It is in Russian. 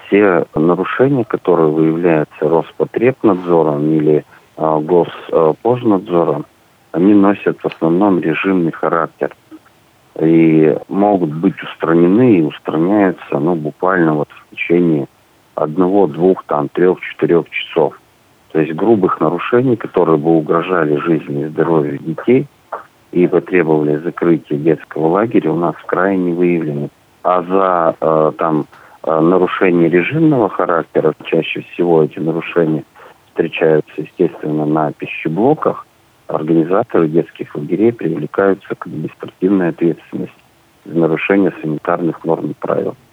все нарушения, которые выявляются Роспотребнадзором или Госпожнадзором, они носят в основном режимный характер и могут быть устранены и устраняются буквально в течение 1, 2, 3, 4 часов. То есть грубых нарушений, которые бы угрожали жизни и здоровью детей и потребовали закрытия детского лагеря, у нас в крае не выявлено. А за нарушение режимного характера, чаще всего эти нарушения встречаются, естественно, на пищеблоках, организаторы детских лагерей привлекаются к административной ответственности за нарушение санитарных норм и правил.